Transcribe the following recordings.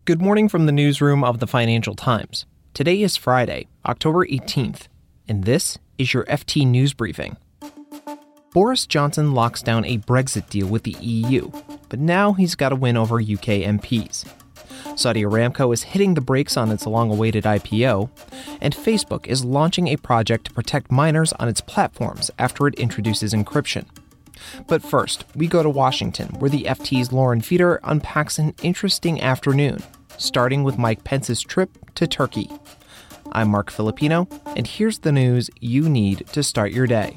Good morning from the newsroom of the Financial Times. Today is Friday, October 18th, and this is your FT News Briefing. Boris Johnson locks down a Brexit deal with the EU, but now he's got to win over UK MPs. Saudi Aramco is hitting the brakes on its long-awaited IPO, and Facebook is launching a project to protect minors on its platforms after it introduces encryption. But first, we go to Washington, where the FT's Lauren Feeder unpacks an interesting afternoon, starting with Mike Pence's trip to Turkey. I'm Mark Filipino, and here's the news you need to start your day.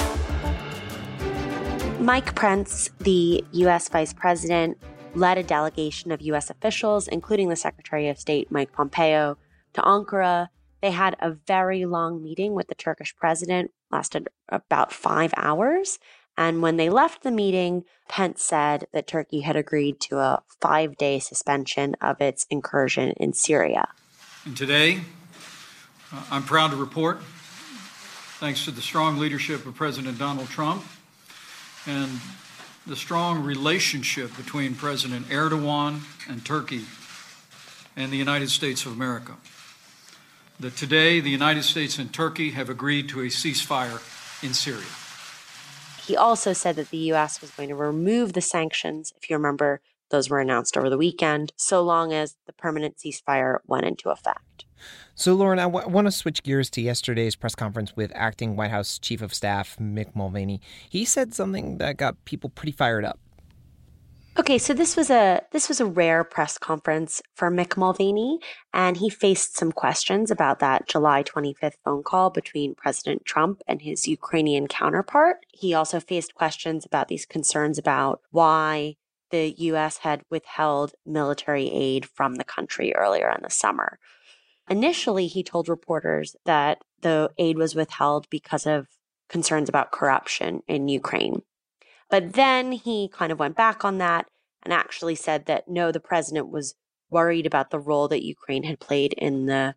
Mike Pence, the U.S. Vice President, led a delegation of U.S. officials, including the Secretary of State, Mike Pompeo, to Ankara. They had a very long meeting with the Turkish president, lasted about 5 hours. And when they left the meeting, Pence said that Turkey had agreed to a 5-day suspension of its incursion in Syria. And today, I'm proud to report, thanks to the strong leadership of President Donald Trump and the strong relationship between President Erdogan and Turkey and the United States of America, that today the United States and Turkey have agreed to a ceasefire in Syria. He also said that the U.S. was going to remove the sanctions, if you remember, those were announced over the weekend, so long as the permanent ceasefire went into effect. So, Lauren, I want to switch gears to yesterday's press conference with acting White House Chief of Staff Mick Mulvaney. He said something that got people pretty fired up. Okay, so this was a rare press conference for Mick Mulvaney, and he faced some questions about that July 25th phone call between President Trump and his Ukrainian counterpart. He also faced questions about these concerns about why the U.S. had withheld military aid from the country earlier in the summer. Initially, he told reporters that the aid was withheld because of concerns about corruption in Ukraine. But then he kind of went back on that and actually said that, no, the president was worried about the role that Ukraine had played in the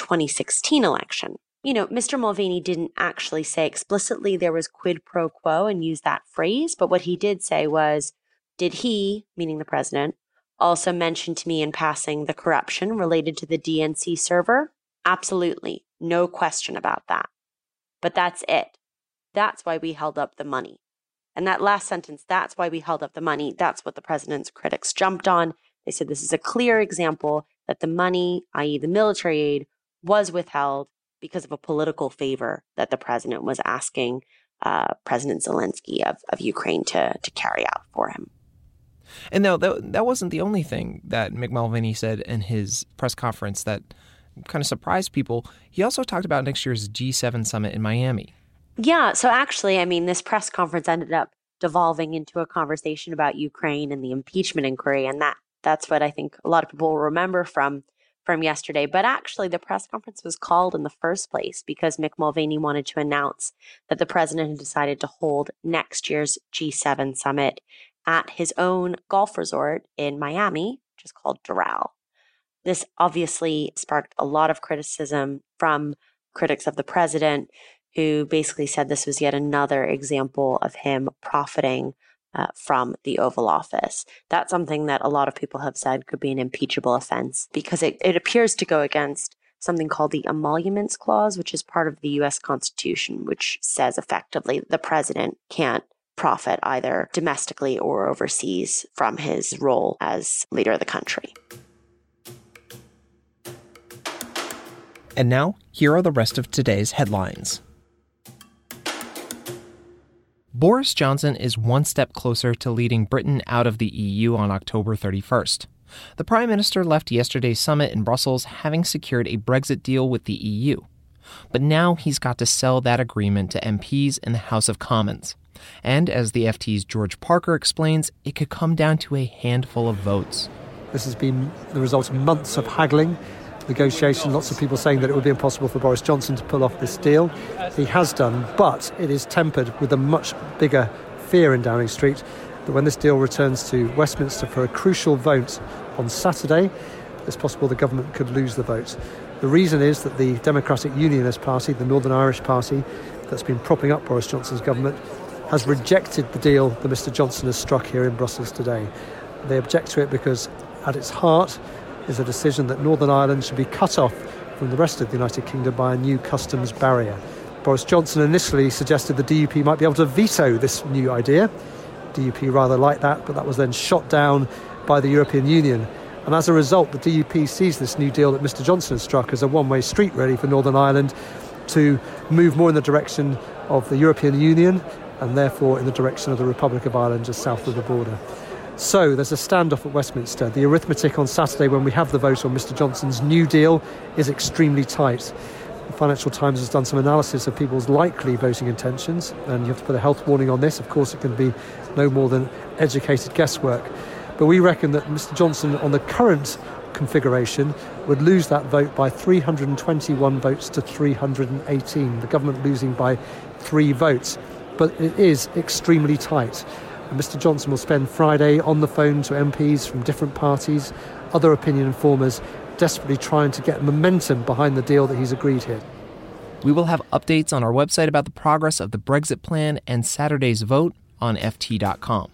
2016 election. You know, Mr. Mulvaney didn't actually say explicitly there was quid pro quo and use that phrase. But what he did say was, did he, meaning the president, also mention to me in passing the corruption related to the DNC server? Absolutely. No question about that. But that's it. That's why we held up the money. And that last sentence, that's why we held up the money, that's what the president's critics jumped on. They said this is a clear example that the money, i.e. the military aid, was withheld because of a political favor that the president was asking President Zelensky of Ukraine to carry out for him. And no, that wasn't the only thing that Mick Mulvaney said in his press conference that kind of surprised people. He also talked about next year's G7 summit in Miami. Yeah, so actually, I mean, this press conference ended up devolving into a conversation about Ukraine and the impeachment inquiry, and that's what I think a lot of people will remember from yesterday. But actually, the press conference was called in the first place because Mick Mulvaney wanted to announce that the president had decided to hold next year's G7 summit at his own golf resort in Miami, which is called Doral. This obviously sparked a lot of criticism from critics of the president, who basically said this was yet another example of him profiting from the Oval Office. That's something that a lot of people have said could be an impeachable offense because it appears to go against something called the Emoluments Clause, which is part of the U.S. Constitution, which says effectively the president can't profit either domestically or overseas from his role as leader of the country. And now, here are the rest of today's headlines. Boris Johnson is one step closer to leading Britain out of the EU on October 31st. The Prime Minister left yesterday's summit in Brussels having secured a Brexit deal with the EU. But now he's got to sell that agreement to MPs in the House of Commons. And as the FT's George Parker explains, it could come down to a handful of votes. This has been the result of months of haggling, negotiation, lots of people saying that it would be impossible for Boris Johnson to pull off this deal. He has done, but it is tempered with a much bigger fear in Downing Street that when this deal returns to Westminster for a crucial vote on Saturday, it's possible the government could lose the vote. The reason is that the Democratic Unionist Party, the Northern Irish Party, that's been propping up Boris Johnson's government, has rejected the deal that Mr Johnson has struck here in Brussels today. They object to it because, at its heart, is a decision that Northern Ireland should be cut off from the rest of the United Kingdom by a new customs barrier. Boris Johnson initially suggested the DUP might be able to veto this new idea. DUP rather liked that, but that was then shot down by the European Union. And as a result, the DUP sees this new deal that Mr Johnson has struck as a one-way street, really, for Northern Ireland to move more in the direction of the European Union and therefore in the direction of the Republic of Ireland just south of the border. So there's a standoff at Westminster. The arithmetic on Saturday when we have the vote on Mr Johnson's new deal is extremely tight. The Financial Times has done some analysis of people's likely voting intentions, and you have to put a health warning on this. Of course, it can be no more than educated guesswork. But we reckon that Mr Johnson, on the current configuration, would lose that vote by 321 votes to 318, the government losing by 3 votes. But it is extremely tight. And Mr Johnson will spend Friday on the phone to MPs from different parties, other opinion informers, desperately trying to get momentum behind the deal that he's agreed here. We will have updates on our website about the progress of the Brexit plan and Saturday's vote on FT.com.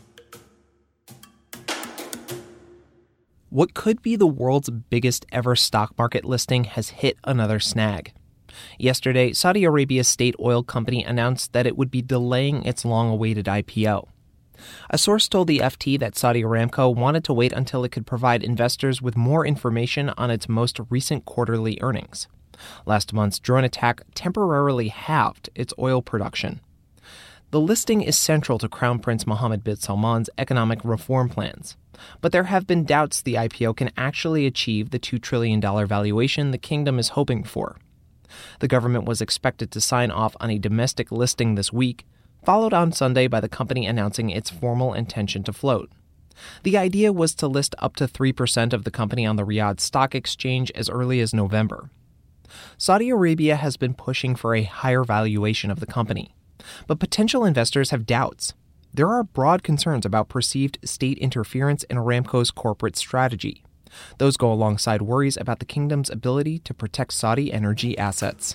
What could be the world's biggest ever stock market listing has hit another snag. Yesterday, Saudi Arabia's state oil company announced that it would be delaying its long-awaited IPO. A source told the FT that Saudi Aramco wanted to wait until it could provide investors with more information on its most recent quarterly earnings. Last month's drone attack temporarily halved its oil production. The listing is central to Crown Prince Mohammed bin Salman's economic reform plans, but there have been doubts the IPO can actually achieve the $2 trillion valuation the kingdom is hoping for. The government was expected to sign off on a domestic listing this week, followed on Sunday by the company announcing its formal intention to float. The idea was to list up to 3% of the company on the Riyadh Stock Exchange as early as November. Saudi Arabia has been pushing for a higher valuation of the company, but potential investors have doubts. There are broad concerns about perceived state interference in Aramco's corporate strategy. Those go alongside worries about the kingdom's ability to protect Saudi energy assets.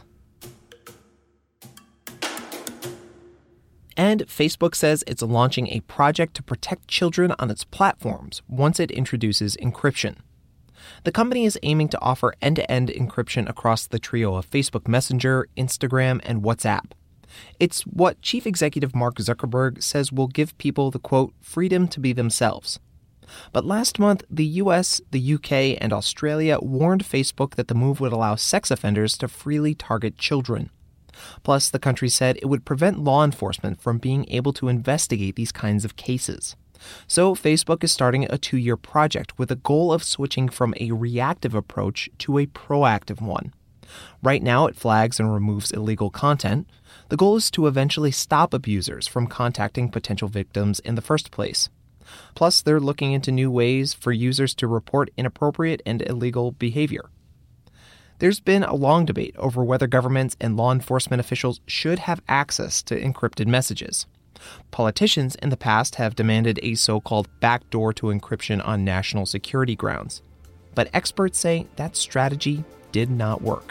And Facebook says it's launching a project to protect children on its platforms once it introduces encryption. The company is aiming to offer end-to-end encryption across the trio of Facebook Messenger, Instagram, and WhatsApp. It's what Chief Executive Mark Zuckerberg says will give people the, quote, freedom to be themselves. But last month, the US, the UK, and Australia warned Facebook that the move would allow sex offenders to freely target children. Plus, the country said it would prevent law enforcement from being able to investigate these kinds of cases. So Facebook is starting a 2-year project with a goal of switching from a reactive approach to a proactive one. Right now, it flags and removes illegal content. The goal is to eventually stop abusers from contacting potential victims in the first place. Plus, they're looking into new ways for users to report inappropriate and illegal behavior. There's been a long debate over whether governments and law enforcement officials should have access to encrypted messages. Politicians in the past have demanded a so-called backdoor to encryption on national security grounds. But experts say that strategy did not work.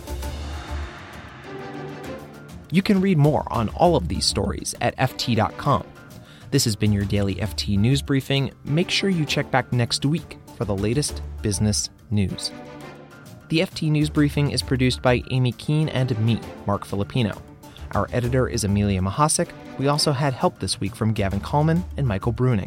You can read more on all of these stories at FT.com. This has been your daily FT News Briefing. Make sure you check back next week for the latest business news. The FT News Briefing is produced by Amy Keene and me, Mark Filipino. Our editor is Amelia Mahasik. We also had help this week from Gavin Kallman and Michael Bruning.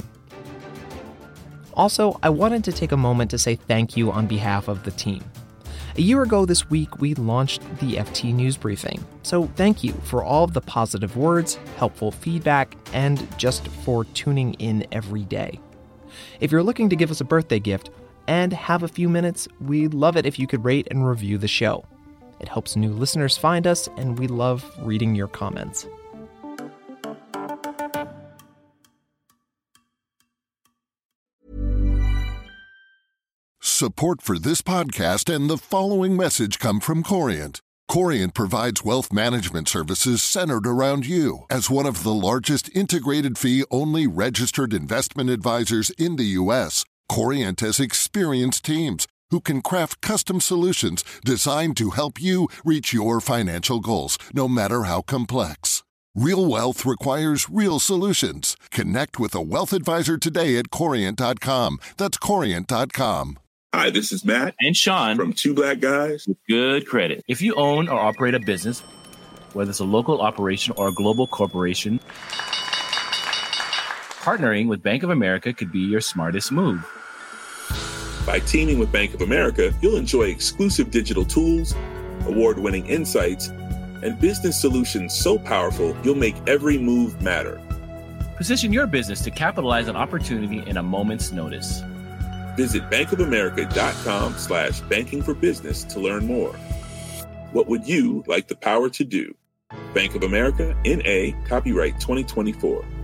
Also, I wanted to take a moment to say thank you on behalf of the team. A year ago this week, we launched the FT News Briefing. So thank you for all of the positive words, helpful feedback, and just for tuning in every day. If you're looking to give us a birthday gift and have a few minutes, we'd love it if you could rate and review the show. It helps new listeners find us, and we love reading your comments. Support for this podcast and the following message come from Corient. Corient provides wealth management services centered around you. As one of the largest integrated fee-only registered investment advisors in the U.S., Corient has experienced teams who can craft custom solutions designed to help you reach your financial goals, no matter how complex. Real wealth requires real solutions. Connect with a wealth advisor today at Corient.com. That's Corient.com. Hi, this is Matt and Sean from Two Black Guys with Good Credit. If you own or operate a business, whether it's a local operation or a global corporation, partnering with Bank of America could be your smartest move. By teaming with Bank of America, you'll enjoy exclusive digital tools, award-winning insights, and business solutions so powerful you'll make every move matter. Position your business to capitalize on opportunity in a moment's notice. Visit bankofamerica.com/banking for business to learn more. What would you like the power to do? Bank of America, N.A., copyright 2024.